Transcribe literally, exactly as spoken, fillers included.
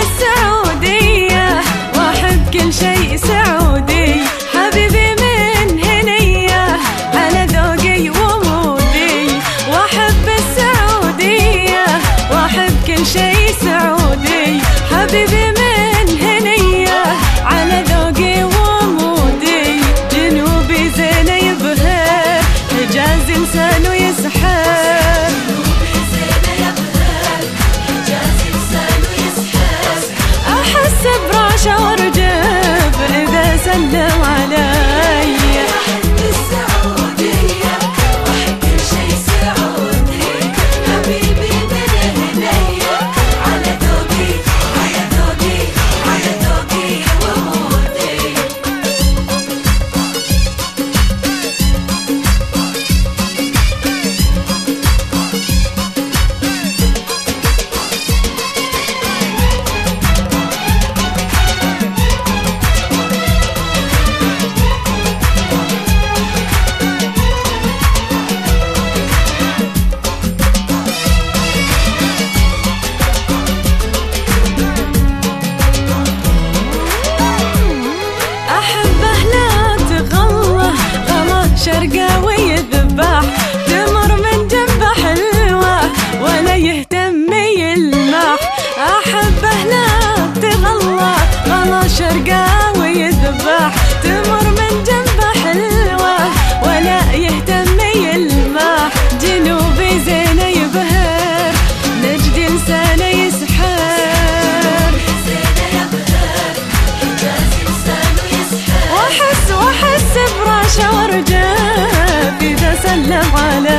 السعودية واحب كل شيء سعودي، حبيبي من هنية على ذوقي ومودي. واحب السعودية واحب كل شيء سعودي، حبيبي من هنية على ذوقي ومودي. جنوبي زين يبهر، حجازي لسانه يسحر، أحس براشة وارجف إذا سلم علي. أحب السعودية وأحب كل شي سعودي، حبيبي من هنية على ذوقي على ذوقي على ذوقي ومودي. شرقاوي يذبح، تمر من جنبه حلوة ولا يهتم يلمح. أحبه لا تغلى غلا شرقاوي يذبح، تمر من جنبه حلوة ولا يهتم يلمح. جنوبي زين يبهر، نجدي لسانه يسحر، واحس واحس براشة وارجف إذا سلم علي.